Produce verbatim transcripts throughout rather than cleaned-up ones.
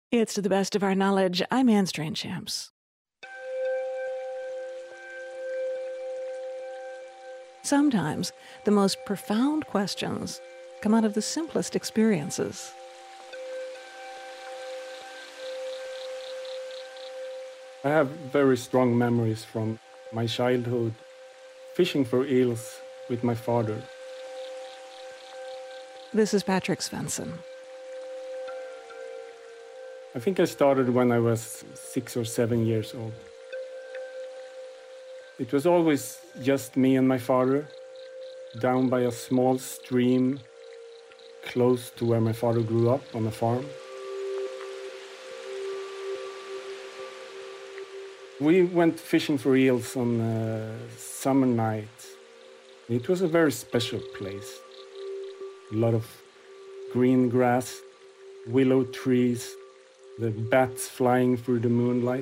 It's to the best of our knowledge. I'm Anne Strainchamps. Sometimes the most profound questions come out of the simplest experiences. I have very strong memories from my childhood, fishing for eels with my father. This is Patrick Svensson. I think I started when I was six or seven years old. It was always just me and my father, down by a small stream close to where my father grew up on a farm. We went fishing for eels on a summer night. It was a very special place. A lot of green grass, willow trees, the bats flying through the moonlight.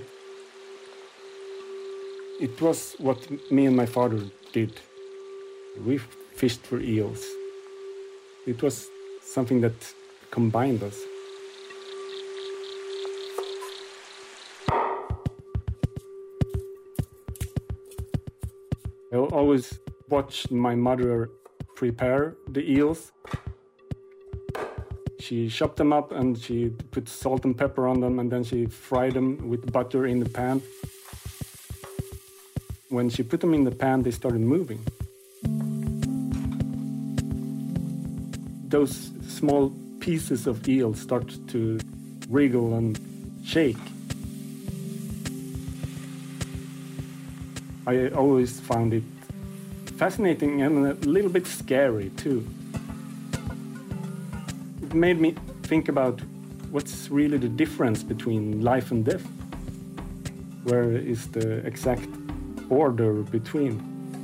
It was what me and my father did. We fished for eels. It was something that combined us. I always watched my mother prepare the eels. She chopped them up and she put salt and pepper on them, and then she fried them with butter in the pan. When she put them in the pan, they started moving. Those small pieces of eel start to wriggle and shake. I always found it fascinating and a little bit scary too. It made me think about what's really the difference between life and death. Where is the exact border between?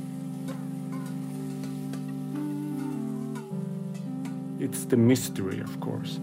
It's the mystery, of course.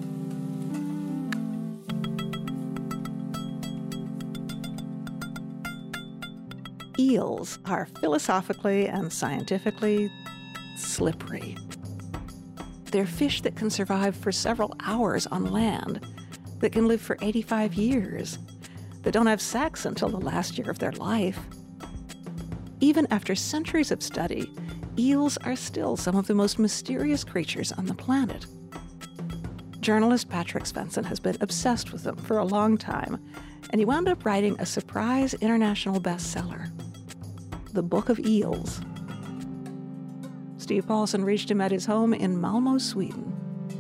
Eels are philosophically and scientifically slippery. They're fish that can survive for several hours on land, that can live for eighty-five years, that don't have sex until the last year of their life. Even after centuries of study, eels are still some of the most mysterious creatures on the planet. Journalist Patrick Svensson has been obsessed with them for a long time, and he wound up writing a surprise international bestseller, The Book of Eels. Steve Paulson reached him at his home in Malmö, Sweden.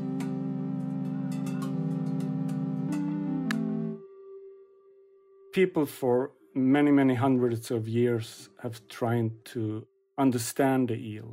People for many, many hundreds of years have tried to understand the eel.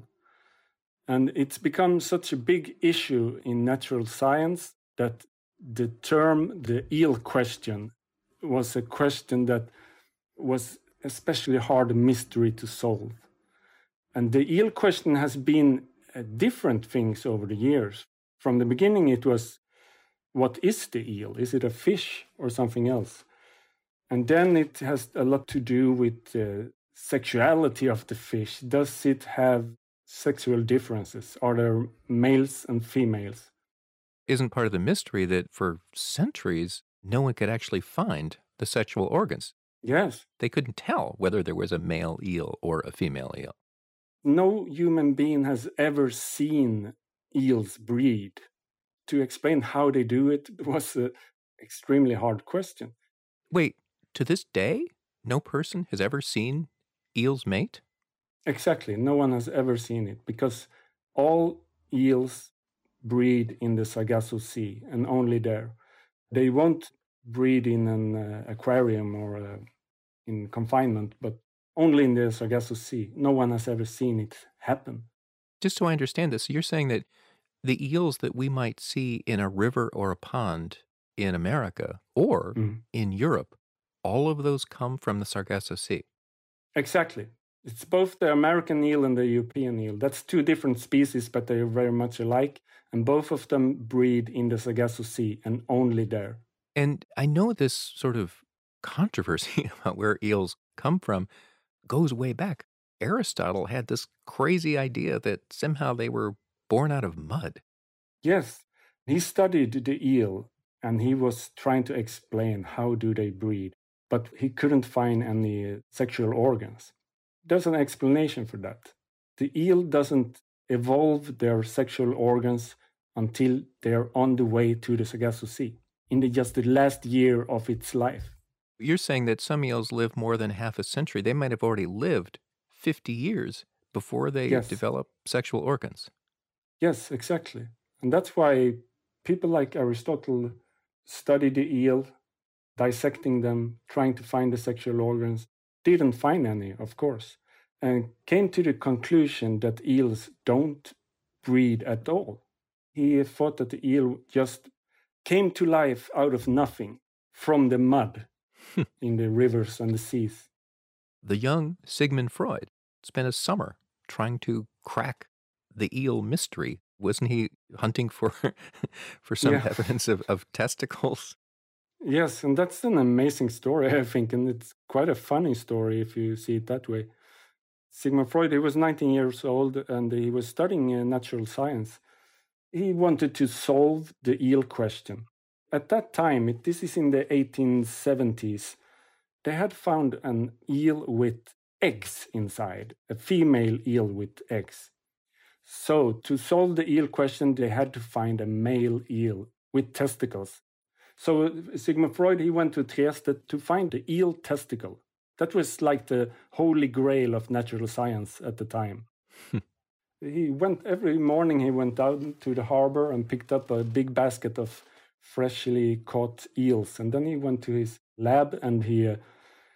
And it's become such a big issue in natural science that the term the eel question was a question that was especially hard mystery to solve. And the eel question has been uh, different things over the years. From the beginning, it was, what is the eel? Is it a fish or something else? And then it has a lot to do with the sexuality of the fish. Does it have sexual differences? Are there males and females? Isn't part of the mystery that for centuries, no one could actually find the sexual organs? Yes. They couldn't tell whether there was a male eel or a female eel. No human being has ever seen eels breed. To explain how they do it was an extremely hard question. Wait, to this day, no person has ever seen eels mate? Exactly. No one has ever seen it because all eels breed in the Sargasso Sea and only there. They won't breed in an uh, aquarium or uh, in confinement, but only in the Sargasso Sea. No one has ever seen it happen. Just so I understand this, so you're saying that the eels that we might see in a river or a pond in America or mm. in Europe, all of those come from the Sargasso Sea? Exactly. It's both the American eel and the European eel. That's two different species, but they are very much alike. And both of them breed in the Sargasso Sea and only there. And I know this sort of controversy about where eels come from goes way back. Aristotle had this crazy idea that somehow they were born out of mud. Yes, he studied the eel and he was trying to explain how do they breed, but he couldn't find any sexual organs. There's an explanation for that. The eel doesn't evolve their sexual organs until they're on the way to the Sargasso Sea, in the, just the last year of its life. You're saying that some eels live more than half a century. They might have already lived fifty years before they yes. develop sexual organs. Yes, exactly. And that's why people like Aristotle studied the eel, dissecting them, trying to find the sexual organs, didn't find any, of course, and came to the conclusion that eels don't breed at all. He thought that the eel just came to life out of nothing from the mud in the rivers and the seas. The young Sigmund Freud spent a summer trying to crack the eel mystery. Wasn't he hunting for for some yeah. evidence of, of testicles? Yes, and that's an amazing story, I think, and it's quite a funny story if you see it that way. Sigmund Freud, he was nineteen years old, and he was studying uh, natural science. He wanted to solve the eel question. At that time, it, this is in the eighteen seventies, they had found an eel with eggs inside, a female eel with eggs. So to solve the eel question, they had to find a male eel with testicles. So Sigmund Freud, he went to Trieste to find the eel testicle. That was like the holy grail of natural science at the time. He went every morning, he went out to the harbor and picked up a big basket of freshly caught eels. And then he went to his lab and he uh,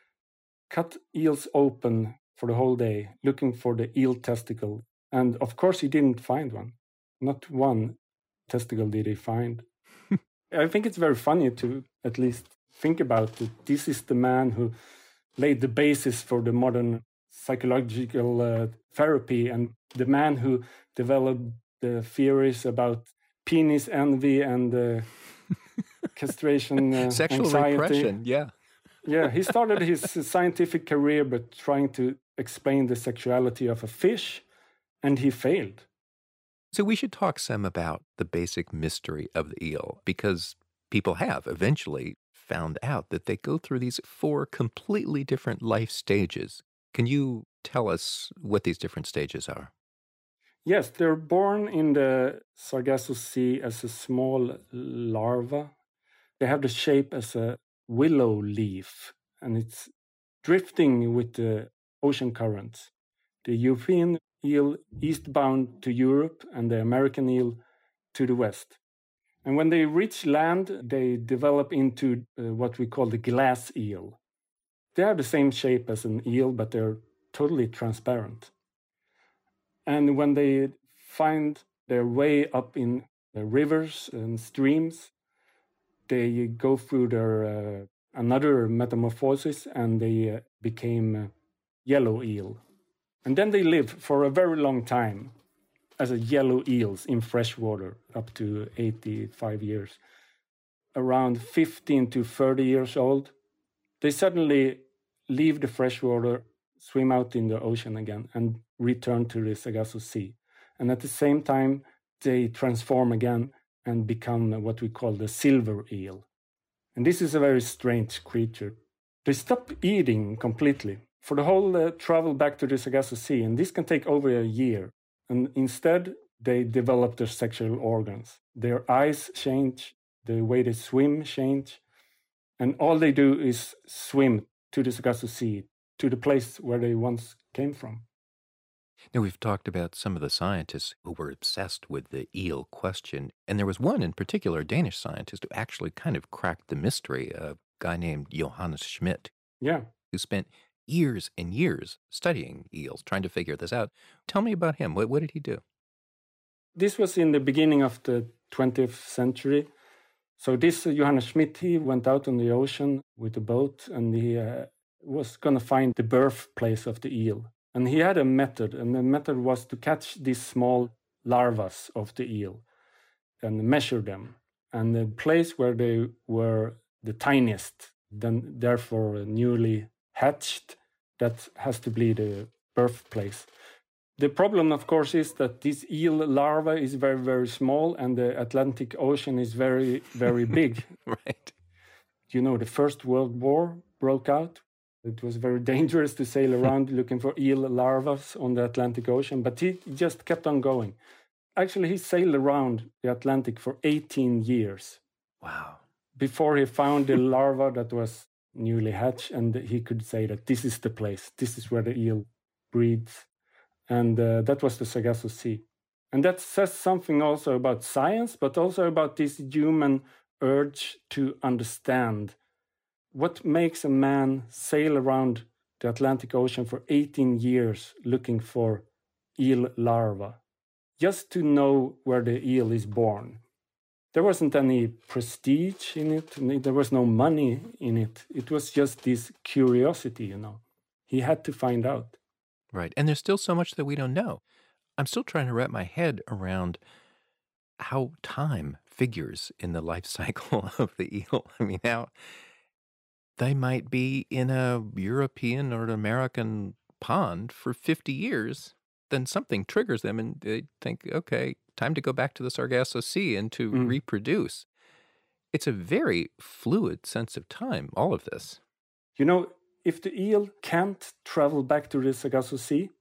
cut eels open for the whole day, looking for the eel testicle. And of course, he didn't find one. Not one testicle did he find. I think it's very funny to at least think about it. This is the man who laid the basis for the modern psychological uh, therapy, and the man who developed the theories about penis envy and uh, castration uh, sexual anxiety. repression. Yeah. Yeah, he started his scientific career by trying to explain the sexuality of a fish, and he failed. So we should talk some about the basic mystery of the eel, because people have eventually found out that they go through these four completely different life stages. Can you tell us what these different stages are? Yes, they're born in the Sargasso Sea as a small larva. They have the shape as a willow leaf, and it's drifting with the ocean currents. The European eel eastbound to Europe and the American eel to the west. And when they reach land, they develop into uh, what we call the glass eel. They have the same shape as an eel, but they're totally transparent. And when they find their way up in the rivers and streams, they go through their uh, another metamorphosis, and they uh, became uh, yellow eel. And then they live for a very long time as a yellow eels in fresh water, up to eighty-five years. Around fifteen to thirty years old, they suddenly leave the freshwater, swim out in the ocean again, and return to the Sargasso Sea. And at the same time, they transform again and become what we call the silver eel. And this is a very strange creature. They stop eating completely for the whole uh, travel back to the Sargasso Sea, and this can take over a year. And instead, they develop their sexual organs. Their eyes change, the way they swim change, and all they do is swim to the Sargasso Sea, to the place where they once came from. Now, we've talked about some of the scientists who were obsessed with the eel question, and there was one in particular, a Danish scientist, who actually kind of cracked the mystery, a guy named Johannes Schmidt, yeah. who spent years and years studying eels, trying to figure this out. Tell me about him. What, what did he do? This was in the beginning of the twentieth century. So this uh, Johannes Schmidt, he went out on the ocean with a boat, and he uh, was going to find the birthplace of the eel. And he had a method, and the method was to catch these small larvas of the eel and measure them. And the place where they were the tiniest, then therefore newly hatched, that has to be the birthplace. The problem, of course, is that this eel larva is very, very small and the Atlantic Ocean is very, very big. Right. You know, the First World War broke out. It was very dangerous to sail around looking for eel larvae on the Atlantic Ocean, but he just kept on going. Actually, he sailed around the Atlantic for eighteen years. Wow. Before he found the larva that was newly hatched, and he could say that this is the place, this is where the eel breeds. And uh, that was the Sargasso Sea. And that says something also about science, but also about this human urge to understand. What makes a man sail around the Atlantic Ocean for eighteen years looking for eel larvae? Just to know where the eel is born. There wasn't any prestige in it. There was no money in it. It was just this curiosity, you know. He had to find out. Right. And there's still so much that we don't know. I'm still trying to wrap my head around how time figures in the life cycle of the eel. I mean, how they might be in a European or an American pond for fifty years, then something triggers them and they think, okay, time to go back to the Sargasso Sea and to mm. reproduce. It's a very fluid sense of time, all of this. You know, if the eel can't travel back to the Sargasso Sea,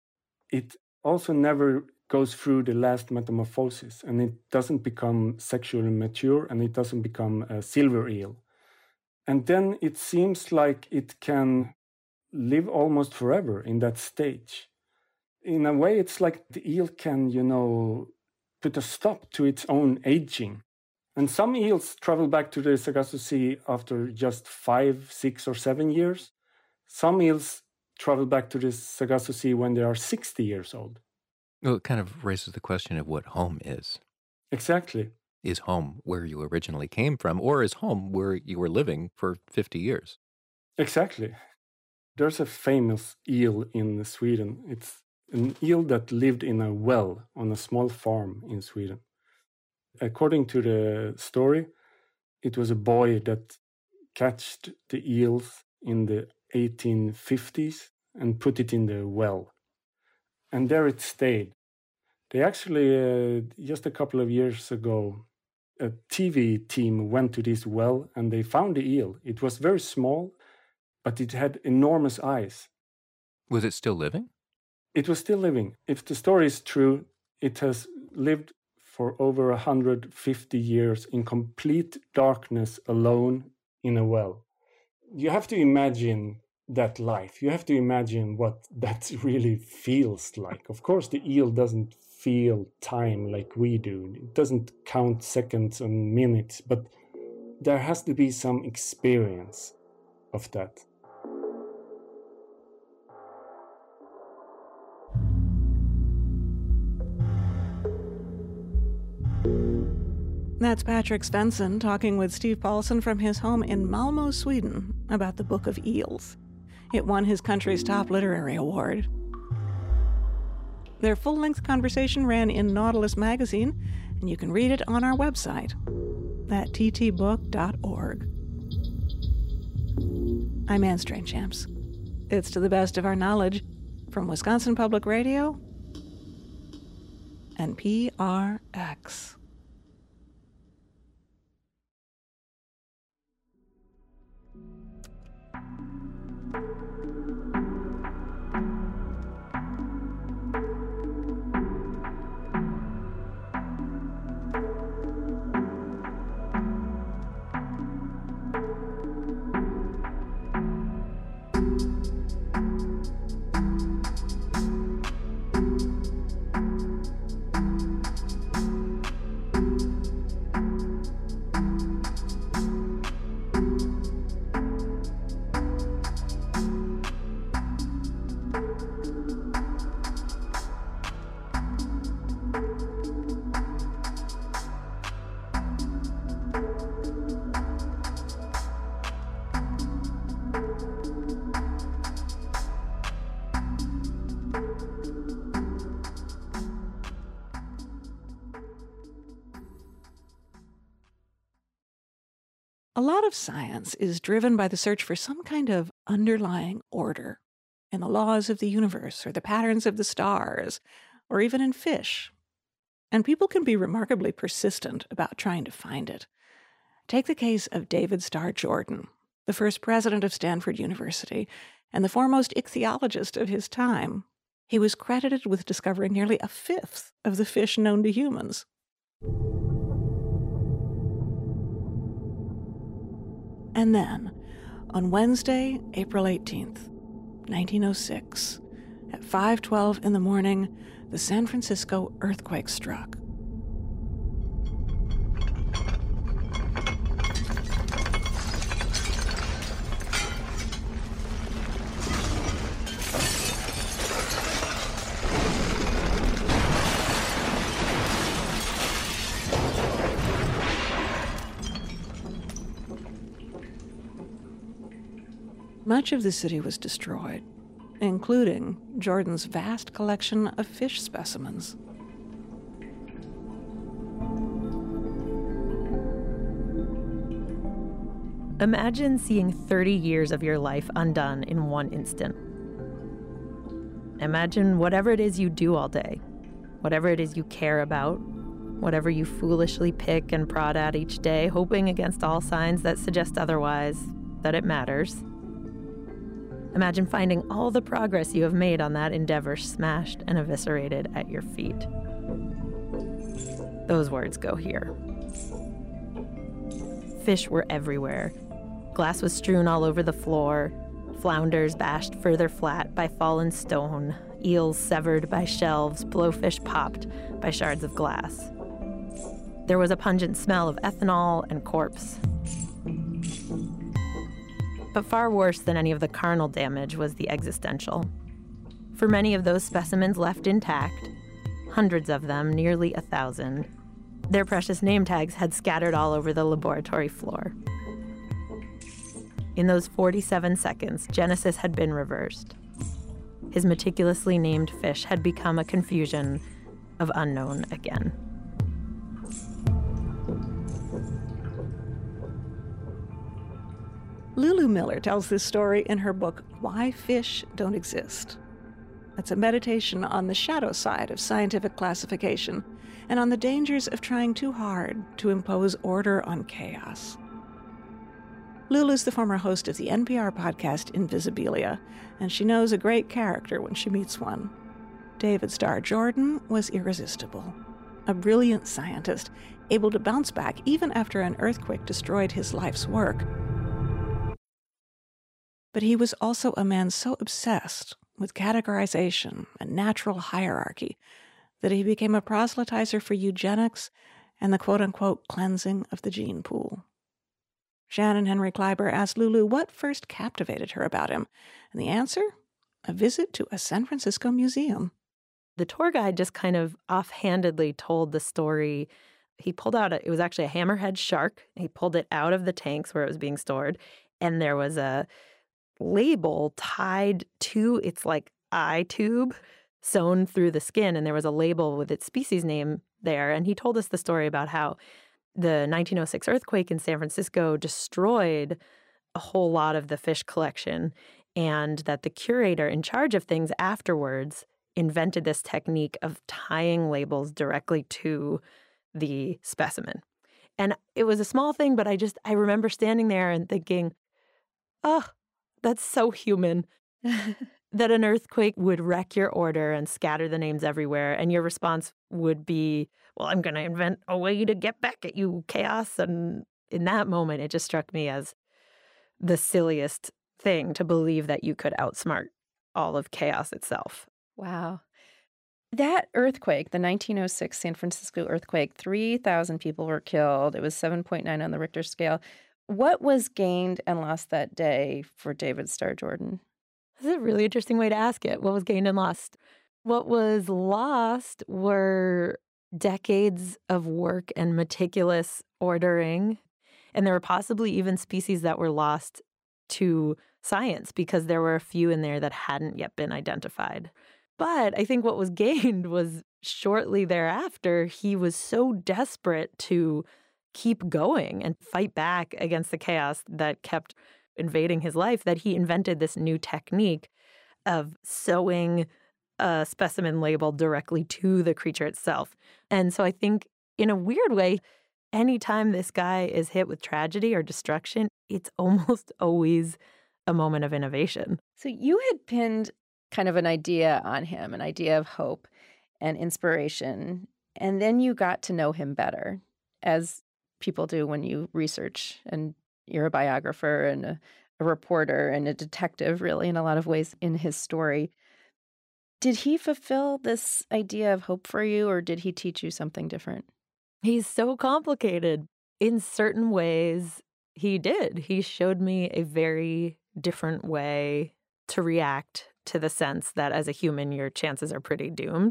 it also never goes through the last metamorphosis, and it doesn't become sexually mature, and it doesn't become a silver eel. And then it seems like it can live almost forever in that stage. In a way, it's like the eel can, you know, put a stop to its own aging. And some eels travel back to the Sargasso Sea after just five, six, or seven years. Some eels travel back to the Sargasso Sea when they are sixty years old. Well, it kind of raises the question of what home is. Exactly. Is home where you originally came from, or is home where you were living for fifty years? Exactly. There's a famous eel in Sweden. It's an eel that lived in a well on a small farm in Sweden. According to the story, it was a boy that catched the eels in the eighteen fifties and put it in the well. And there it stayed. They actually, uh, just a couple of years ago, a T V team went to this well and they found the eel. It was very small, but it had enormous eyes. Was it still living? It was still living. If the story is true, it has lived for over one hundred fifty years in complete darkness alone in a well. You have to imagine that life. You have to imagine what that really feels like. Of course, the eel doesn't feel time like we do. It doesn't count seconds and minutes, but there has to be some experience of that. That's Patrick Svensson talking with Steve Paulson from his home in Malmö, Sweden, about the Book of Eels. It won his country's top literary award. Their full-length conversation ran in Nautilus magazine, and you can read it on our website at t t book dot org. I'm Anne Strainchamps. It's To the Best of Our Knowledge from Wisconsin Public Radio and P R X. A lot of science is driven by the search for some kind of underlying order. in the laws of the universe or the patterns of the stars, or even in fish. And people can be remarkably persistent about trying to find it. Take the case of David Starr Jordan, the first president of Stanford University and the foremost ichthyologist of his time. He was credited with discovering nearly a fifth of the fish known to humans. And then, on Wednesday, April eighteenth, nineteen oh six, at five twelve in the morning, the San Francisco earthquake struck. Much of the city was destroyed, including Jordan's vast collection of fish specimens. Imagine seeing thirty years of your life undone in one instant. Imagine whatever it is you do all day, whatever it is you care about, whatever you foolishly pick and prod at each day, hoping against all signs that suggest otherwise, that it matters. Imagine finding all the progress you have made on that endeavor smashed and eviscerated at your feet. Those words go here. Fish were everywhere. Glass was strewn all over the floor, flounders bashed further flat by fallen stone, eels severed by shelves, blowfish popped by shards of glass. There was a pungent smell of ethanol and corpse. But far worse than any of the carnal damage was the existential. For many of those specimens left intact, hundreds of them, nearly a thousand, their precious name tags had scattered all over the laboratory floor. In those forty-seven seconds, Genesis had been reversed. His meticulously named fish had become a confusion of unknown again. Lulu Miller tells this story in her book, Why Fish Don't Exist. It's a meditation on the shadow side of scientific classification and on the dangers of trying too hard to impose order on chaos. Lulu's the former host of the N P R podcast Invisibilia, and she knows a great character when she meets one. David Starr Jordan was irresistible, a brilliant scientist, able to bounce back even after an earthquake destroyed his life's work. But he was also a man so obsessed with categorization and natural hierarchy that he became a proselytizer for eugenics and the quote-unquote cleansing of the gene pool. Shannon Henry Kleiber asked Lulu what first captivated her about him, and the answer? A visit to a San Francisco museum. The tour guide just kind of offhandedly told the story. He pulled out, a, it was actually a hammerhead shark. He pulled it out of the tanks where it was being stored, and there was a label tied to its like eye tube sewn through the skin, and there was a label with its species name there. And he told us the story about how the nineteen oh six earthquake in San Francisco destroyed a whole lot of the fish collection, and that the curator in charge of things afterwards invented this technique of tying labels directly to the specimen. And it was a small thing, but I just, I remember standing there and thinking, oh, that's so human. That an earthquake would wreck your order and scatter the names everywhere, and your response would be, well, I'm going to invent a way to get back at you, chaos. And in that moment, it just struck me as the silliest thing to believe that you could outsmart all of chaos itself. Wow. That earthquake, the nineteen oh six San Francisco earthquake, three thousand people were killed. It was seven point nine on the Richter scale. What was gained and lost that day for David Starr Jordan? That's a really interesting way to ask it. What was gained and lost? What was lost were decades of work and meticulous ordering. And there were possibly even species that were lost to science because there were a few in there that hadn't yet been identified. But I think what was gained was shortly thereafter, he was so desperate to keep going and fight back against the chaos that kept invading his life that he invented this new technique of sewing a specimen label directly to the creature itself. And so I think in a weird way, anytime this guy is hit with tragedy or destruction, it's almost always a moment of innovation. So you had pinned kind of an idea on him, an idea of hope and inspiration, and then you got to know him better, as people do when you research and you're a biographer and a, a reporter and a detective, really, in a lot of ways in his story. Did he fulfill this idea of hope for you, or did he teach you something different? He's so complicated. In certain ways, he did. He showed me a very different way to react to the sense that as a human, your chances are pretty doomed.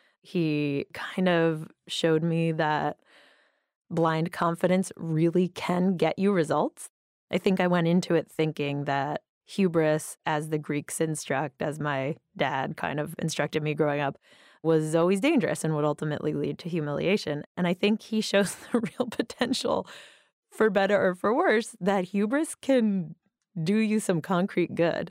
He kind of showed me that blind confidence really can get you results. I think I went into it thinking that hubris, as the Greeks instruct, as my dad kind of instructed me growing up, was always dangerous and would ultimately lead to humiliation. And I think he shows the real potential, for better or for worse, that hubris can do you some concrete good.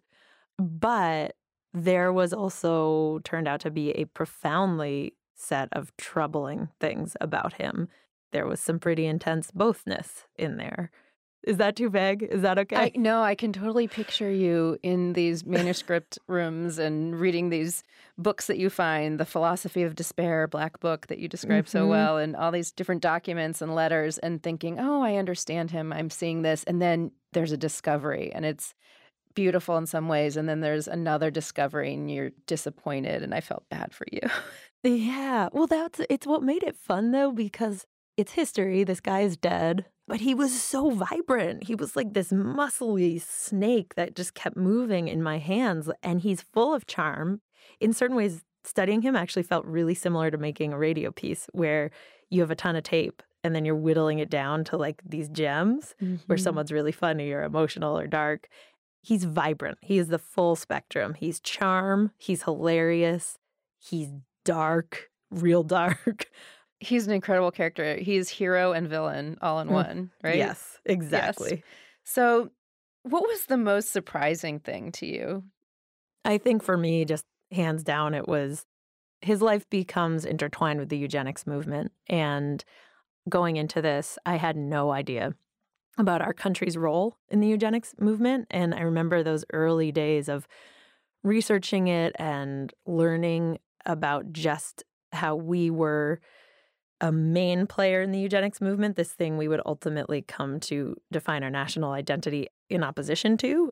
But there was also turned out to be a profoundly set of troubling things about him. There was some pretty intense bothness in there. Is that too vague? Is that okay? I, no, I can totally picture you in these manuscript rooms and reading these books that you find, the Philosophy of Despair, Black Book that you describe mm-hmm. so well, and all these different documents and letters, and thinking, oh, I understand him. I'm seeing this. And then there's a discovery, and it's beautiful in some ways. And then there's another discovery, and you're disappointed. And I felt bad for you. Yeah. Well, that's it's what made it fun, though, because it's history. This guy is dead. But he was so vibrant. He was like this muscly snake that just kept moving in my hands. And he's full of charm. In certain ways, studying him actually felt really similar to making a radio piece where you have a ton of tape and then you're whittling it down to like these gems mm-hmm. where someone's really funny or emotional or dark. He's vibrant. He is the full spectrum. He's charm. He's hilarious. He's dark, real dark. He's an incredible character. He's hero and villain all in one, right? Yes, exactly. Yes. So what was the most surprising thing to you? I think for me, just hands down, it was his life becomes intertwined with the eugenics movement. And going into this, I had no idea about our country's role in the eugenics movement. And I remember those early days of researching it and learning about just how we were a main player in the eugenics movement, this thing we would ultimately come to define our national identity in opposition to.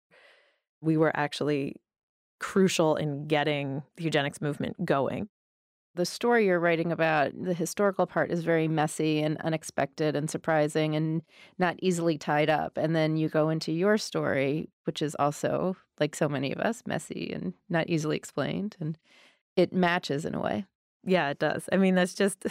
We were actually crucial in getting the eugenics movement going. The story you're writing about, the historical part, is very messy and unexpected and surprising and not easily tied up. And then you go into your story, which is also, like so many of us, messy and not easily explained. And it matches in a way. Yeah, it does. I mean, that's just...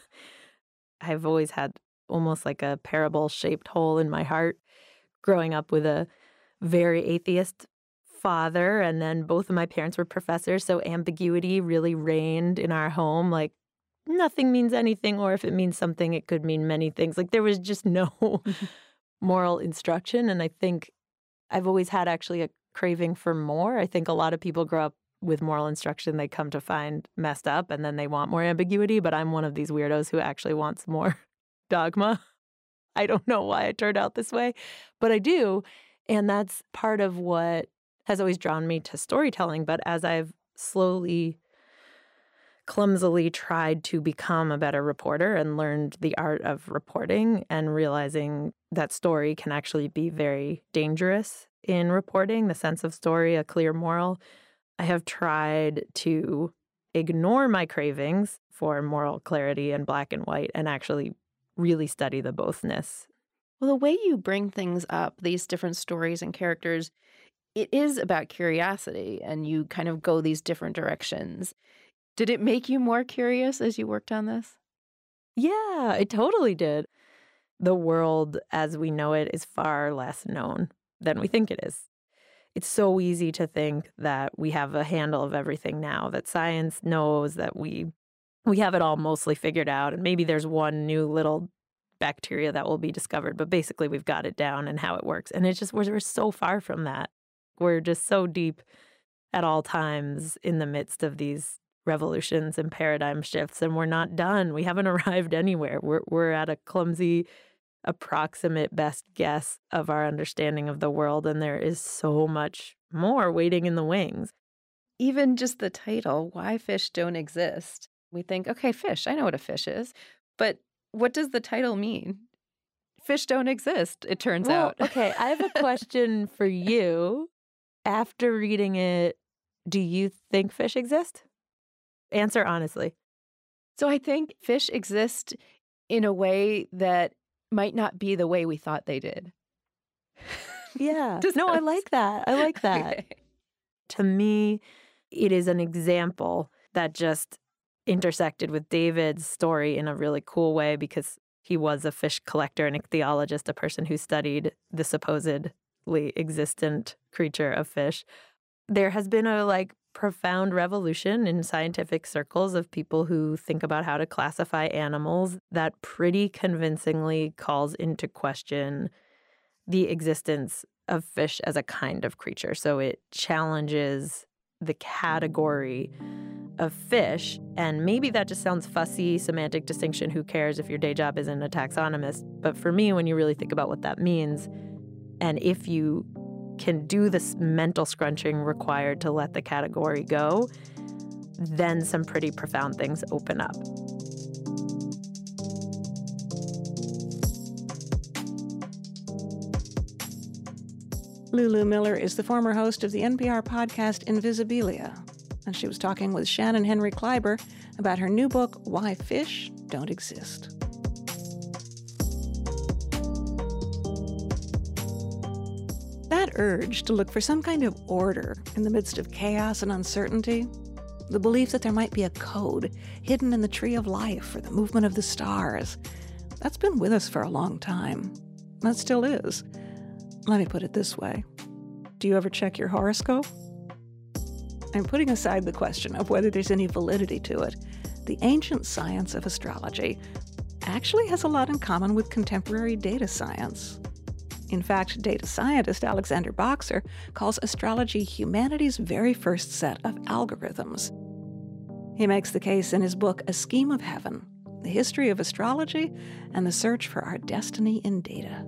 I've always had almost like a parable-shaped hole in my heart growing up with a very atheist father, and then both of my parents were professors, so ambiguity really reigned in our home. Like, nothing means anything, or if it means something, it could mean many things. Like, there was just no moral instruction, and I think I've always had actually a craving for more. I think a lot of people grow up with moral instruction they come to find messed up, and then they want more ambiguity, but I'm one of these weirdos who actually wants more dogma. I don't know why it turned out this way, but I do, and that's part of what has always drawn me to storytelling. But as I've slowly, clumsily tried to become a better reporter and learned the art of reporting and realizing that story can actually be very dangerous in reporting, the sense of story, a clear moral, I have tried to ignore my cravings for moral clarity and black and white and actually really study the bothness. Well, the way you bring things up, these different stories and characters, it is about curiosity, and you kind of go these different directions. Did it make you more curious as you worked on this? Yeah, it totally did. The world as we know it is far less known than we think it is. It's so easy to think that we have a handle of everything now, that science knows that we we have it all mostly figured out, and maybe there's one new little bacteria that will be discovered, but basically we've got it down and how it works. And it's just, we're, we're so far from that. We're just so deep at all times in the midst of these revolutions and paradigm shifts, and we're not done. We haven't arrived anywhere. We're we're at a clumsy, approximate best guess of our understanding of the world, and there is so much more waiting in the wings. Even just the title, Why Fish Don't Exist. We think, okay, fish, I know what a fish is. But what does the title mean? Fish don't exist, it turns well, out. Okay, I have a question for you. After reading it, do you think fish exist? Answer honestly. So I think fish exist in a way that might not be the way we thought they did. Yeah. Does no, that- I like that. I like that. Okay. To me, it is an example that just intersected with David's story in a really cool way because he was a fish collector and ichthyologist, a person who studied the supposedly existent creature of fish. There has been a like profound revolution in scientific circles of people who think about how to classify animals that pretty convincingly calls into question the existence of fish as a kind of creature. So it challenges the category of fish. And maybe that just sounds fussy, semantic distinction. Who cares if your day job isn't a taxonomist? But for me, when you really think about what that means, and if you can do this mental scrunching required to let the category go, then some pretty profound things open up. Lulu Miller is the former host of the N P R podcast Invisibilia, and she was talking with Shannon Henry Kleiber about her new book, Why Fish Don't Exist. That urge to look for some kind of order in the midst of chaos and uncertainty, the belief that there might be a code hidden in the tree of life or the movement of the stars, that's been with us for a long time. That still is. Let me put it this way. Do you ever check your horoscope? I'm putting aside the question of whether there's any validity to it. The ancient science of astrology actually has a lot in common with contemporary data science. In fact, data scientist Alexander Boxer calls astrology humanity's very first set of algorithms. He makes the case in his book, A Scheme of Heaven, The History of Astrology and the Search for Our Destiny in Data.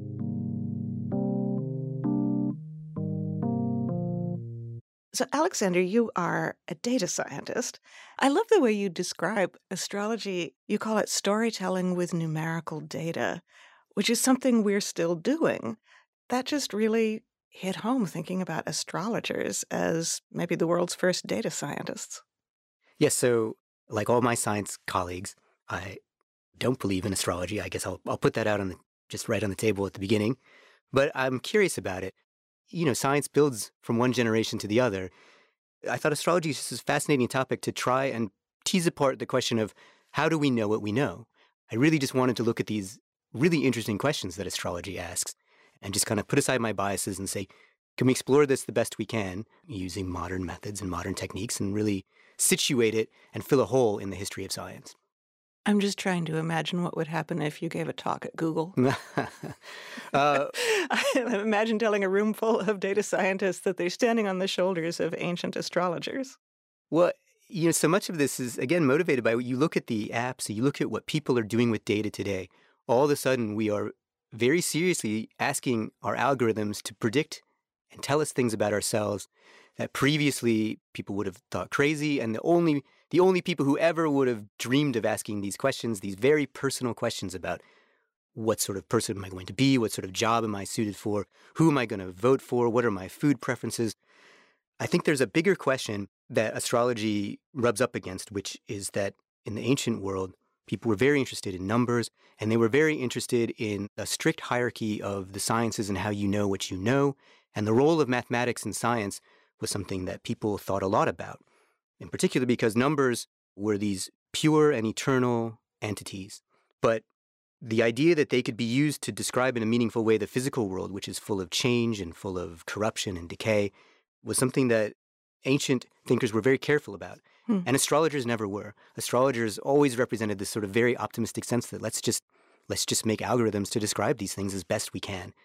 So, Alexander, you are a data scientist. I love the way you describe astrology. You call it storytelling with numerical data, which is something we're still doing. That just really hit home thinking about astrologers as maybe the world's first data scientists. Yes, so like all my science colleagues, I don't believe in astrology. I guess I'll, I'll put that out on the, just right on the table at the beginning. But I'm curious about it. You know, science builds from one generation to the other. I thought astrology is just a fascinating topic to try and tease apart the question of how do we know what we know? I really just wanted to look at these really interesting questions that astrology asks and just kind of put aside my biases and say, can we explore this the best we can using modern methods and modern techniques and really situate it and fill a hole in the history of science? I'm just trying to imagine what would happen if you gave a talk at Google. uh, Imagine telling a room full of data scientists that they're standing on the shoulders of ancient astrologers. Well, you know, so much of this is, again, motivated by what you look at the apps, you look at what people are doing with data today. All of a sudden, we are very seriously asking our algorithms to predict and tell us things about ourselves that previously people would have thought crazy, and the only the only people who ever would have dreamed of asking these questions, these very personal questions about what sort of person am I going to be, what sort of job am I suited for, who am I going to vote for, what are my food preferences. I think there's a bigger question that astrology rubs up against, which is that in the ancient world, people were very interested in numbers, and they were very interested in a strict hierarchy of the sciences and how you know what you know, and the role of mathematics and science was something that people thought a lot about, in particular because numbers were these pure and eternal entities. But the idea that they could be used to describe in a meaningful way the physical world, which is full of change and full of corruption and decay, was something that ancient thinkers were very careful about. Hmm. And astrologers never were. Astrologers always represented this sort of very optimistic sense that let's just let's just make algorithms to describe these things as best we can.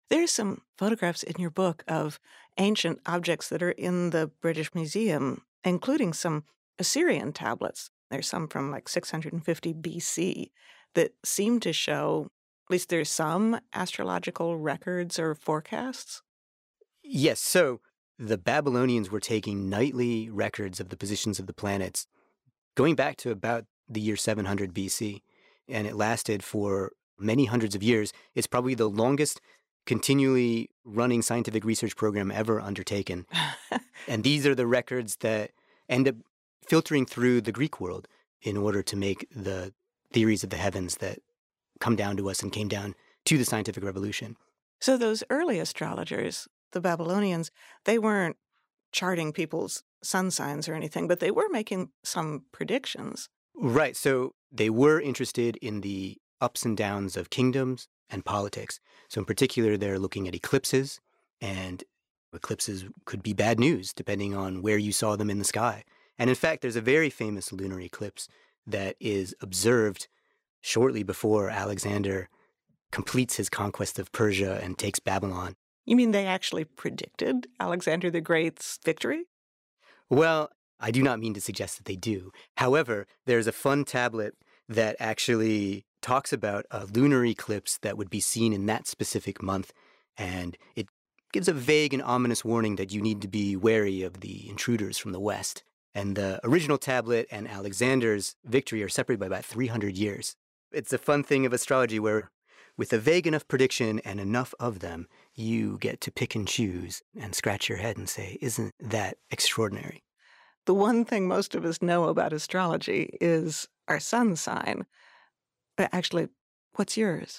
There's some photographs in your book of ancient objects that are in the British Museum, including some Assyrian tablets. There's some from like six hundred fifty B C that seem to show, at least there's some astrological records or forecasts. Yes, so the Babylonians were taking nightly records of the positions of the planets going back to about the year seven hundred B C, and it lasted for many hundreds of years. It's probably the longest continually running scientific research program ever undertaken. And these are the records that end up filtering through the Greek world in order to make the theories of the heavens that come down to us and came down to the scientific revolution. So those early astrologers, the Babylonians, they weren't charting people's sun signs or anything, but they were making some predictions. Right. So they were interested in the ups and downs of kingdoms and politics. So in particular, they're looking at eclipses, and eclipses could be bad news depending on where you saw them in the sky. And in fact, there's a very famous lunar eclipse that is observed shortly before Alexander completes his conquest of Persia and takes Babylon. You mean they actually predicted Alexander the Great's victory? Well, I do not mean to suggest that they do. However, there's a fun tablet that actually talks about a lunar eclipse that would be seen in that specific month, and it gives a vague and ominous warning that you need to be wary of the intruders from the west. And the original tablet and Alexander's victory are separated by about three hundred years. It's a fun thing of astrology where, with a vague enough prediction and enough of them, you get to pick and choose and scratch your head and say, isn't that extraordinary? The one thing most of us know about astrology is our sun sign. Actually, what's yours?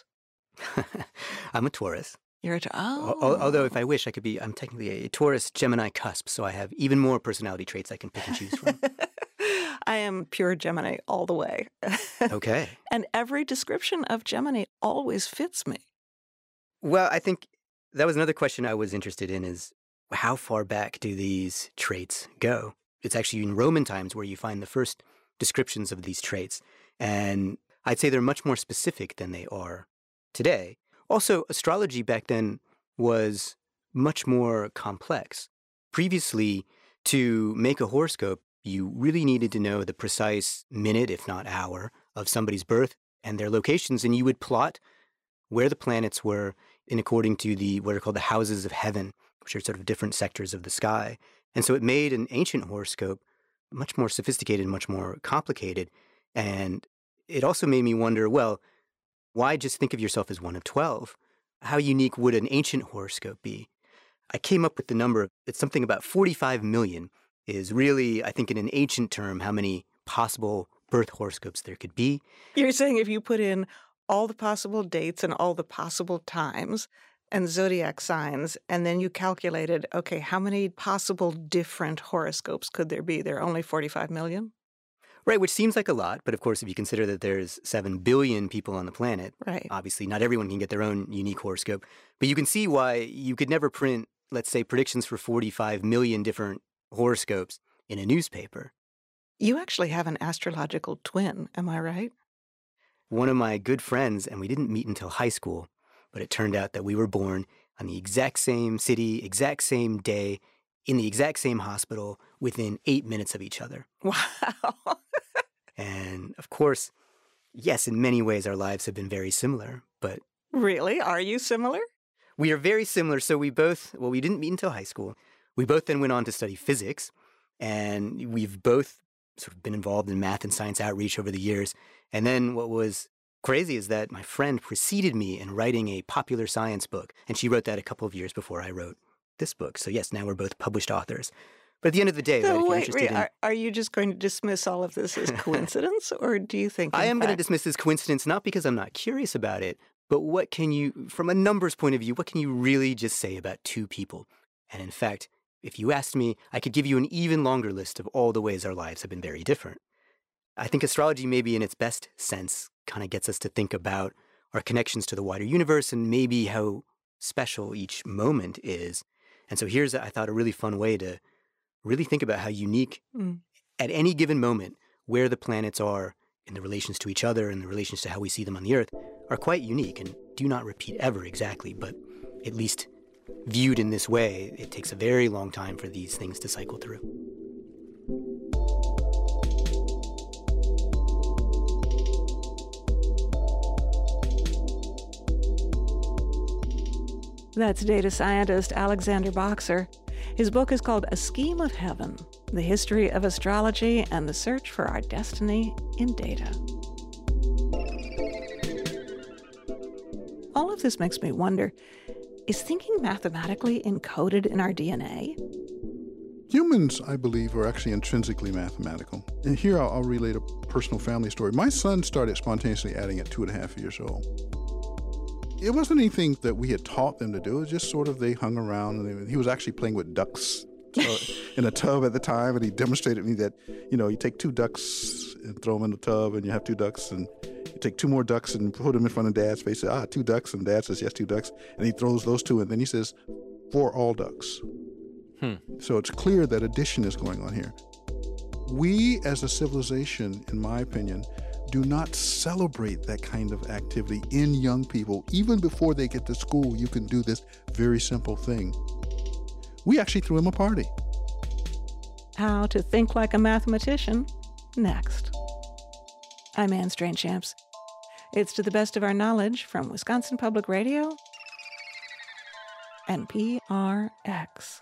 I'm a Taurus. You're a Taurus. Oh. Although if I wish, I could be, I'm technically a Taurus Gemini cusp, so I have even more personality traits I can pick and choose from. I am pure Gemini all the way. Okay. And every description of Gemini always fits me. Well, I think that was another question I was interested in is how far back do these traits go? It's actually in Roman times where you find the first descriptions of these traits. And I'd say they're much more specific than they are today. Also, astrology back then was much more complex. Previously, to make a horoscope, you really needed to know the precise minute, if not hour, of somebody's birth and their locations, and you would plot where the planets were in according to the what are called the houses of heaven, which are sort of different sectors of the sky. And so it made an ancient horoscope much more sophisticated, much more complicated. And it also made me wonder, well, why just think of yourself as one of twelve? How unique would an ancient horoscope be? I came up with the number, it's something about forty-five million is really, I think in an ancient term, how many possible birth horoscopes there could be. You're saying if you put in all the possible dates and all the possible times and zodiac signs, and then you calculated, okay, how many possible different horoscopes could there be? There are only forty-five million? Right, which seems like a lot, but of course, if you consider that there's seven billion people on the planet, right. Obviously not everyone can get their own unique horoscope. But you can see why you could never print, let's say, predictions for forty-five million different horoscopes in a newspaper. You actually have an astrological twin, am I right? One of my good friends, and we didn't meet until high school, but it turned out that we were born on the exact same city, exact same day, in the exact same hospital, within eight minutes of each other. Wow. And of course, yes, in many ways our lives have been very similar, but... Really? Are you similar? We are very similar. So we both, well, we didn't meet until high school. We both then went on to study physics, and we've both sort of been involved in math and science outreach over the years. And then what was crazy is that my friend preceded me in writing a popular science book, and she wrote that a couple of years before I wrote this book. So yes, now we're both published authors. But at the end of the day, so right, if you're wait, interested wait, in... are, are you just going to dismiss all of this as coincidence, or do you think... I am fact... going to dismiss this coincidence, not because I'm not curious about it, but what can you, from a numbers point of view, what can you really just say about two people? And in fact, if you asked me, I could give you an even longer list of all the ways our lives have been very different. I think astrology, maybe in its best sense, kind of gets us to think about our connections to the wider universe and maybe how special each moment is. And so here's, I thought, a really fun way to really think about how unique mm. at any given moment where the planets are in the relations to each other and the relations to how we see them on the Earth are quite unique and do not repeat ever exactly, but at least viewed in this way, it takes a very long time for these things to cycle through. That's data scientist Alexander Boxer. His book is called A Scheme of Heaven, The History of Astrology and the Search for Our Destiny in Data. All of this makes me wonder, is thinking mathematically encoded in our D N A? Humans, I believe, are actually intrinsically mathematical. And here I'll, I'll relate a personal family story. My son started spontaneously adding at two and a half years old. It wasn't anything that we had taught them to do. It was just sort of they hung around, and they, he was actually playing with ducks uh, in a tub at the time, and he demonstrated to me that, you know, you take two ducks and throw them in the tub, and you have two ducks, and you take two more ducks and put them in front of Dad's face. Ah, two ducks, and Dad says, yes, two ducks, and he throws those two, and then he says, for all ducks. Hmm. So it's clear that addition is going on here. We, as a civilization, in my opinion, do not celebrate that kind of activity in young people. Even before they get to school, you can do this very simple thing. We actually threw him a party. How to think like a mathematician, next. I'm Anne Strainchamps. It's To the Best of Our Knowledge from Wisconsin Public Radio and P R X.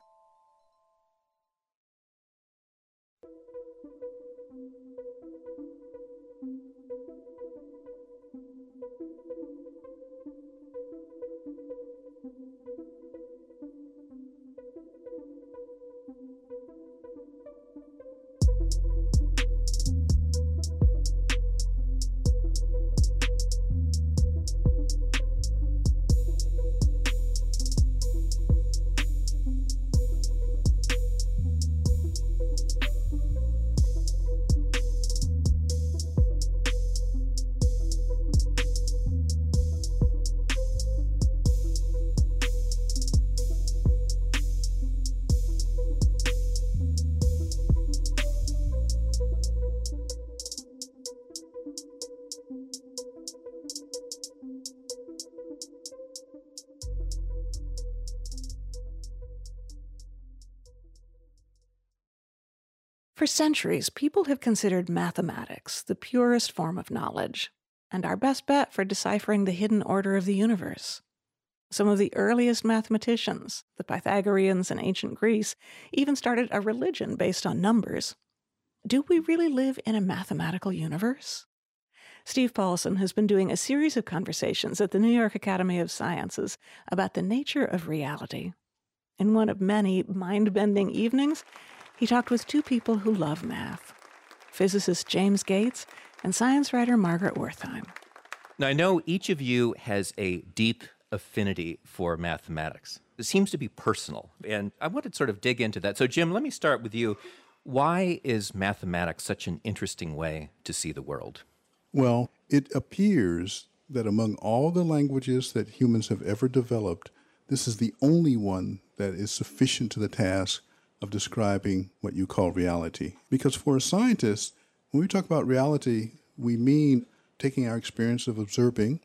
For centuries, people have considered mathematics the purest form of knowledge, and our best bet for deciphering the hidden order of the universe. Some of the earliest mathematicians, the Pythagoreans in ancient Greece, even started a religion based on numbers. Do we really live in a mathematical universe? Steve Paulson has been doing a series of conversations at the New York Academy of Sciences about the nature of reality. In one of many mind-bending evenings, he talked with two people who love math, physicist James Gates and science writer Margaret Wertheim. Now, I know each of you has a deep affinity for mathematics. It seems to be personal, and I want to sort of dig into that. So, Jim, let me start with you. Why is mathematics such an interesting way to see the world? Well, it appears that among all the languages that humans have ever developed, this is the only one that is sufficient to the task of describing what you call reality. Because for a scientist, when we talk about reality, we mean taking our experience of observing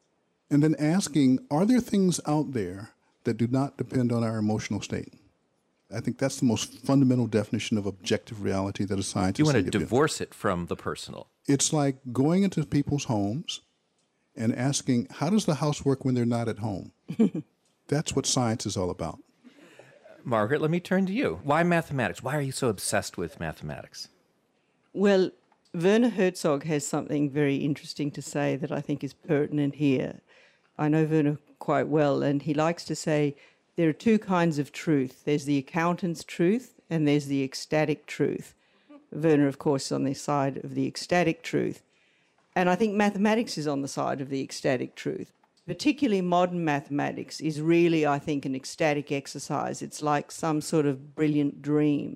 and then asking, are there things out there that do not depend on our emotional state? I think that's the most fundamental definition of objective reality that a scientist You want to can give you. divorce it from the personal. It's like going into people's homes and asking, how does the house work when they're not at home? That's what science is all about. Margaret, let me turn to you. Why mathematics? Why are you so obsessed with mathematics? Well, Werner Herzog has something very interesting to say that I think is pertinent here. I know Werner quite well, and he likes to say there are two kinds of truth. There's the accountant's truth, and there's the ecstatic truth. Werner, of course, is on the side of the ecstatic truth. And I think mathematics is on the side of the ecstatic truth. Particularly modern mathematics is really, I think, an ecstatic exercise. It's like some sort of brilliant dream.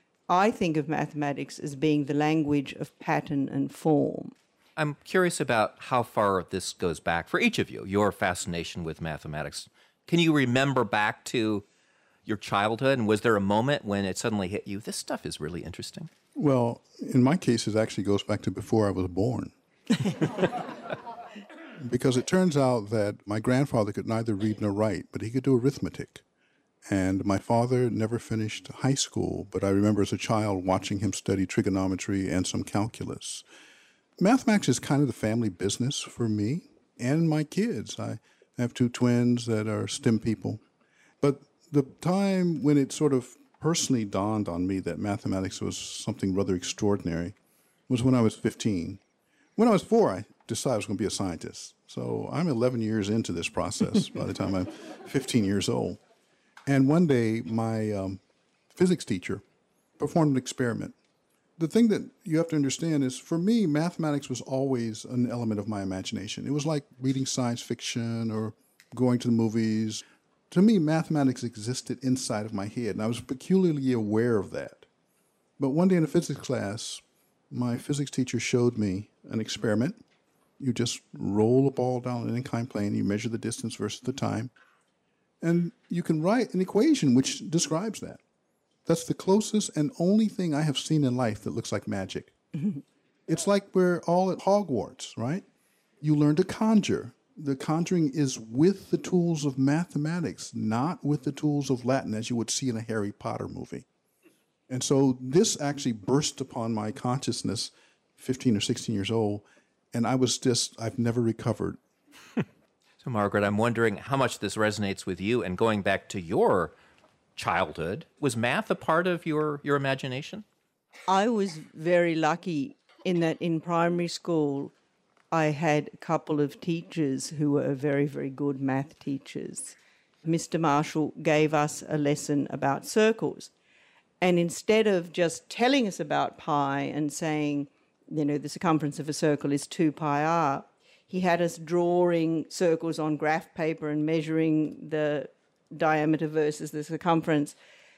I think of mathematics as being the language of pattern and form. I'm curious about how far this goes back for each of you, your fascination with mathematics. Can you remember back to your childhood, and was there a moment when it suddenly hit you, this stuff is really interesting? Well, in my case, it actually goes back to before I was born. because it turns out that my grandfather could neither read nor write, but he could do arithmetic. And my father never finished high school, but I remember as a child watching him study trigonometry and some calculus. Mathematics is kind of the family business for me and my kids. I have two twins that are STEM people. But the time when it sort of personally dawned on me that mathematics was something rather extraordinary was when I was fifteen. When I was four, I decided I was going to be a scientist. So I'm eleven years into this process by the time I'm fifteen years old. And one day, my um, physics teacher performed an experiment. The thing that you have to understand is, for me, mathematics was always an element of my imagination. It was like reading science fiction or going to the movies. To me, mathematics existed inside of my head, and I was peculiarly aware of that. But one day in a physics class, my physics teacher showed me an experiment. You just roll a ball down an inclined plane, you measure the distance versus the time, and you can write an equation which describes that. That's the closest and only thing I have seen in life that looks like magic. It's like we're all at Hogwarts, right? You learn to conjure. The conjuring is with the tools of mathematics, not with the tools of Latin, as you would see in a Harry Potter movie. And so this actually burst upon my consciousness, fifteen or sixteen years old, and I was just, I've never recovered. So, Margaret, I'm wondering how much this resonates with you, and going back to your childhood, was math a part of your, your imagination? I was very lucky in that in primary school, I had a couple of teachers who were very, very good math teachers. Mister Marshall gave us a lesson about circles. And instead of just telling us about pi and saying, you know, the circumference of a circle is two pi r, he had us drawing circles on graph paper and measuring the diameter versus the circumference.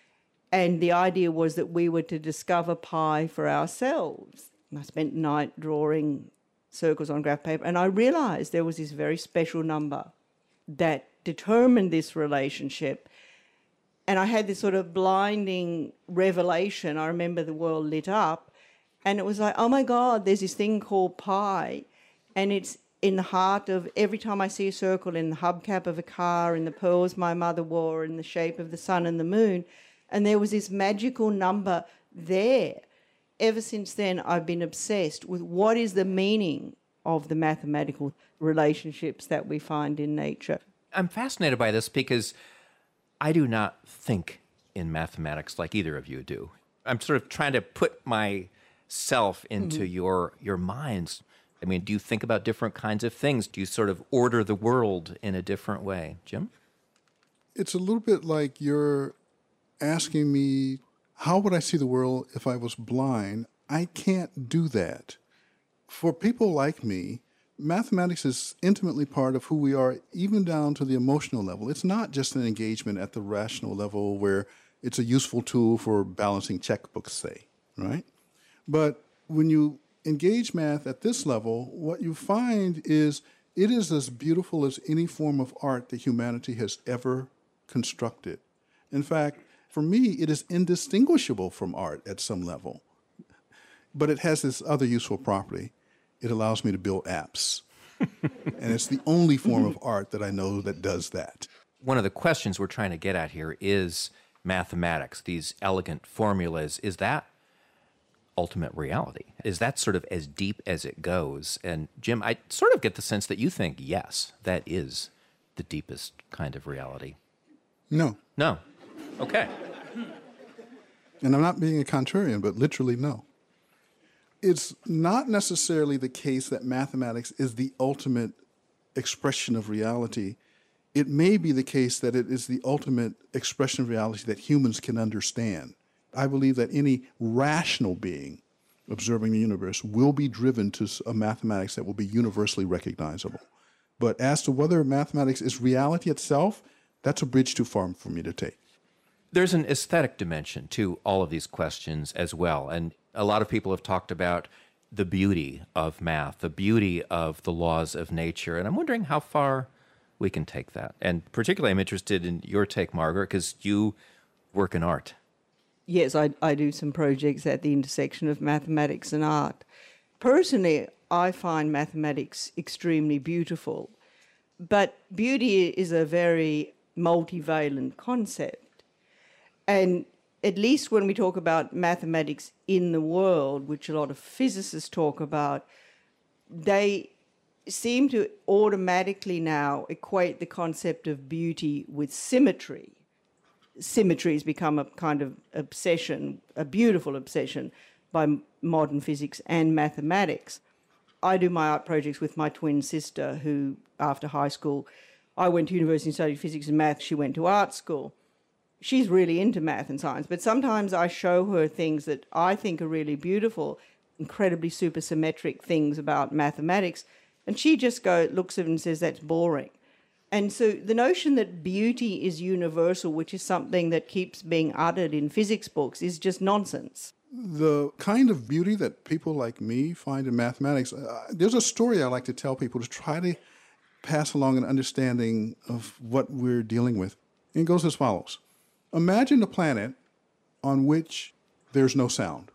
And the idea was that we were to discover pi for ourselves. And I spent the night drawing circles on graph paper, and I realized there was this very special number that determined this relationship. And I had this sort of blinding revelation. I remember the world lit up, and it was like, oh my God, there's this thing called pi, and it's in the heart of every time I see a circle, in the hubcap of a car, in the pearls my mother wore, in the shape of the sun and the moon. And there was this magical number there. Ever since then, I've been obsessed with what is the meaning of the mathematical relationships that we find in nature. I'm fascinated by this because I do not think in mathematics like either of you do. I'm sort of trying to put myself into mm-hmm. your your minds. I mean, do you think about different kinds of things? Do you sort of order the world in a different way? Jim? It's a little bit like you're asking me, how would I see the world if I was blind? I can't do that. For people like me, mathematics is intimately part of who we are, even down to the emotional level. It's not just an engagement at the rational level where it's a useful tool for balancing checkbooks, say, right? But when you engage math at this level, what you find is it is as beautiful as any form of art that humanity has ever constructed. In fact, for me, it is indistinguishable from art at some level. But it has this other useful property. It allows me to build apps. And it's the only form of art that I know that does that. One of the questions we're trying to get at here is mathematics, these elegant formulas. Is that ultimate reality? Is that sort of as deep as it goes? And Jim, I sort of get the sense that you think, yes, that is the deepest kind of reality. No. No. Okay. And I'm not being a contrarian, but literally no. It's not necessarily the case that mathematics is the ultimate expression of reality. It may be the case that it is the ultimate expression of reality that humans can understand. I believe that any rational being observing the universe will be driven to a mathematics that will be universally recognizable. But as to whether mathematics is reality itself, that's a bridge too far for me to take. There's an aesthetic dimension to all of these questions as well. And a lot of people have talked about the beauty of math, the beauty of the laws of nature. And I'm wondering how far we can take that. And particularly I'm interested in your take, Margaret, because you work in art. Yes, I, I do some projects at the intersection of mathematics and art. Personally, I find mathematics extremely beautiful. But beauty is a very multivalent concept. And at least when we talk about mathematics in the world, which a lot of physicists talk about, they seem to automatically now equate the concept of beauty with symmetry. Symmetry has become a kind of obsession, a beautiful obsession by modern physics and mathematics. I do my art projects with my twin sister, who, after high school, I went to university and studied physics and math. She went to art school. She's really into math and science, but sometimes I show her things that I think are really beautiful, incredibly supersymmetric things about mathematics, and she just go looks at it and says, that's boring. And so the notion that beauty is universal, which is something that keeps being uttered in physics books, is just nonsense. The kind of beauty that people like me find in mathematics, uh, there's a story I like to tell people to try to pass along an understanding of what we're dealing with. And it goes as follows. Imagine a planet on which there's no sound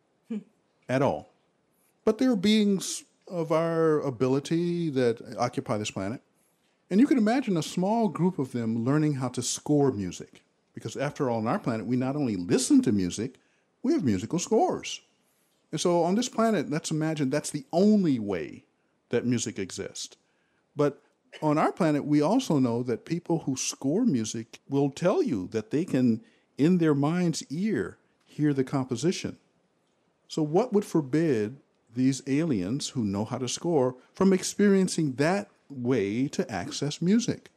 at all. But there are beings of our ability that occupy this planet. And you can imagine a small group of them learning how to score music. Because after all, on our planet, we not only listen to music, we have musical scores. And so on this planet, let's imagine that's the only way that music exists. But on our planet, we also know that people who score music will tell you that they can, in their mind's ear, hear the composition. So what would forbid these aliens who know how to score from experiencing that way to access music?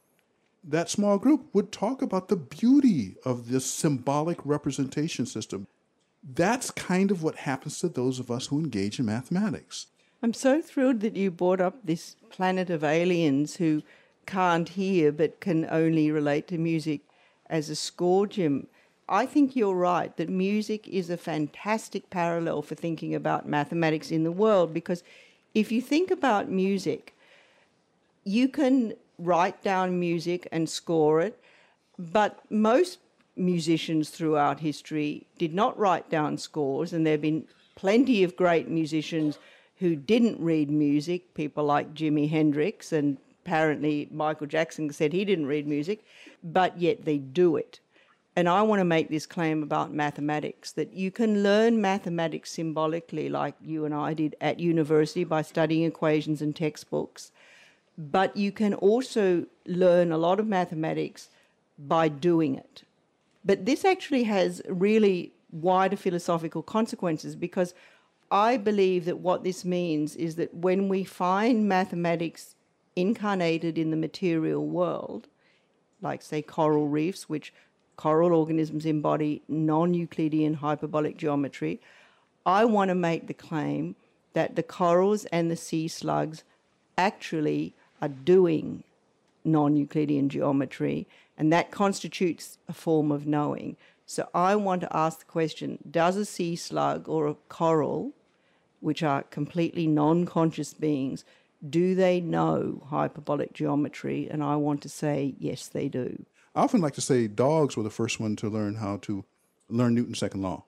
That small group would talk about the beauty of this symbolic representation system. That's kind of what happens to those of us who engage in mathematics. I'm so thrilled that you brought up this planet of aliens who can't hear but can only relate to music as a score, Jim. I think you're right that music is a fantastic parallel for thinking about mathematics in the world, because if you think about music, you can write down music and score it, but most musicians throughout history did not write down scores, and there have been plenty of great musicians who didn't read music, people like Jimi Hendrix, and apparently Michael Jackson said he didn't read music, but yet they do it. And I want to make this claim about mathematics, that you can learn mathematics symbolically like you and I did at university by studying equations and textbooks, but you can also learn a lot of mathematics by doing it. But this actually has really wider philosophical consequences, because I believe that what this means is that when we find mathematics incarnated in the material world, like, say, coral reefs, which coral organisms embody non-Euclidean hyperbolic geometry, I want to make the claim that the corals and the sea slugs actually are doing non-Euclidean geometry, and that constitutes a form of knowing. So I want to ask the question, does a sea slug or a coral, which are completely non-conscious beings, do they know hyperbolic geometry? And I want to say, yes, they do. I often like to say dogs were the first one to learn how to learn Newton's second law.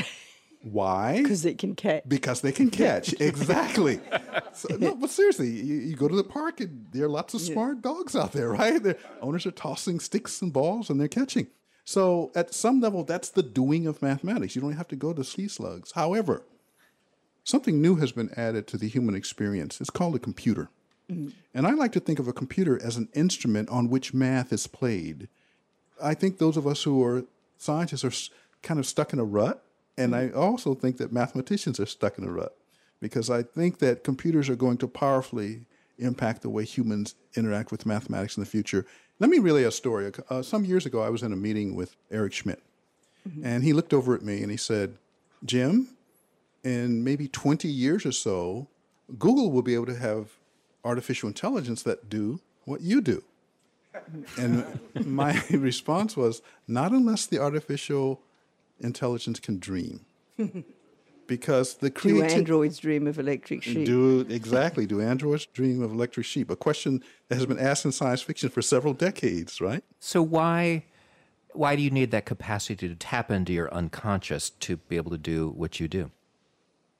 Why? Because they can catch. Because they can catch, exactly. So, no, but seriously, you, you go to the park and there are lots of smart yeah. dogs out there, right? The owners are tossing sticks and balls and they're catching. So at some level, that's the doing of mathematics. You don't have to go to sea slugs. However, something new has been added to the human experience. It's called a computer. Mm-hmm. And I like to think of a computer as an instrument on which math is played. I think those of us who are scientists are kind of stuck in a rut. And I also think that mathematicians are stuck in a rut, because I think that computers are going to powerfully impact the way humans interact with mathematics in the future. Let me relay a story. Uh, some years ago, I was in a meeting with Eric Schmidt, mm-hmm. and he looked over at me and he said, Jim, in maybe twenty years or so, Google will be able to have artificial intelligence that do what you do. And my response was, not unless the artificial intelligence can dream. Because the creative... Do androids dream of electric sheep? Do, exactly. Do androids dream of electric sheep? A question that has been asked in science fiction for several decades, right? So why, why do you need that capacity to tap into your unconscious to be able to do what you do?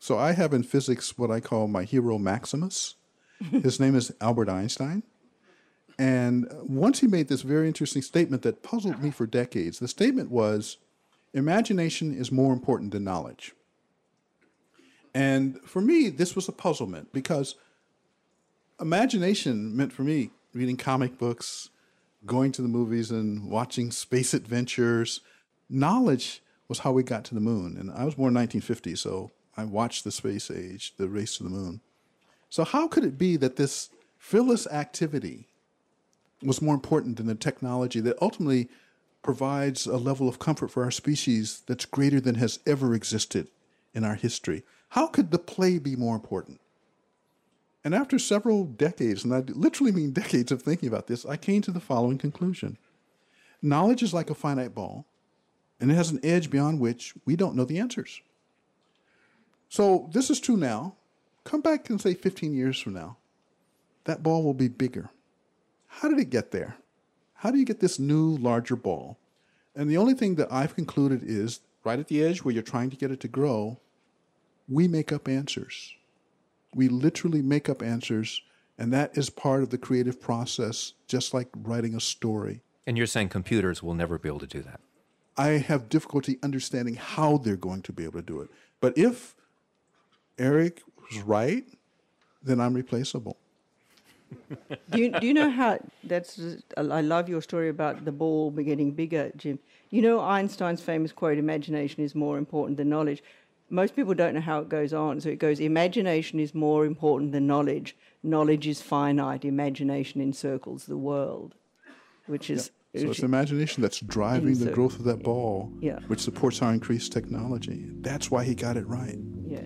So I have in physics what I call my hero Maximus. His name is Albert Einstein. And once he made this very interesting statement that puzzled me for decades. The statement was, imagination is more important than knowledge. And for me, this was a puzzlement because imagination meant for me reading comic books, going to the movies and watching space adventures. Knowledge was how we got to the moon. And I was born in nineteen fifty, so I watched the space age, the race to the moon. So how could it be that this frivolous activity was more important than the technology that ultimately provides a level of comfort for our species that's greater than has ever existed in our history? How could the play be more important? And after several decades, and I literally mean decades of thinking about this, I came to the following conclusion. Knowledge is like a finite ball, and it has an edge beyond which we don't know the answers. So this is true now. Come back and say fifteen years from now, that ball will be bigger. How did it get there? How do you get this new, larger ball? And the only thing that I've concluded is, right at the edge where you're trying to get it to grow, we make up answers. We literally make up answers, and that is part of the creative process, just like writing a story. And you're saying computers will never be able to do that? I have difficulty understanding how they're going to be able to do it. But if Eric was right, then I'm replaceable. do, you, do you know how, that's, I love your story about the ball getting bigger, Jim. You know Einstein's famous quote, imagination is more important than knowledge. Most people don't know how it goes on. So it goes, imagination is more important than knowledge. Knowledge is finite. Imagination encircles the world, which is... Yeah. So it's imagination that's driving the growth of that ball, yeah. which supports our increased technology. That's why he got it right. Yeah.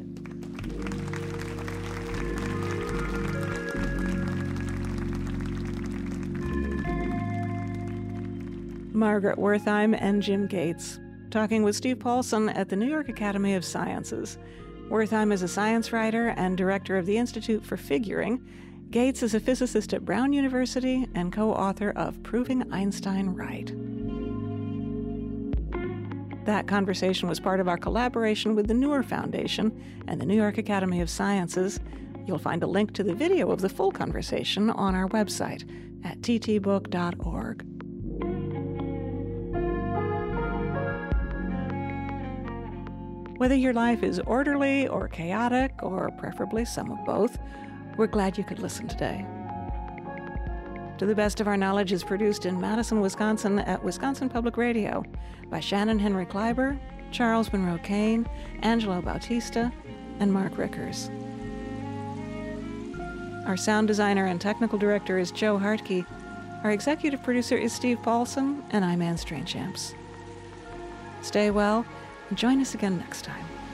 Margaret Wertheim and Jim Gates, talking with Steve Paulson at the New York Academy of Sciences. Wertheim is a science writer and director of the Institute for Figuring. Gates is a physicist at Brown University and co-author of Proving Einstein Right. That conversation was part of our collaboration with the Newer Foundation and the New York Academy of Sciences. You'll find a link to the video of the full conversation on our website at t t book dot org. Whether your life is orderly or chaotic, or preferably some of both, we're glad you could listen today. To the Best of Our Knowledge is produced in Madison, Wisconsin at Wisconsin Public Radio by Shannon Henry Kleiber, Charles Monroe Kane, Angelo Bautista, and Mark Rickers. Our sound designer and technical director is Joe Hartke. Our executive producer is Steve Paulson, and I'm Anne Strainchamps. Stay well, and join us again next time.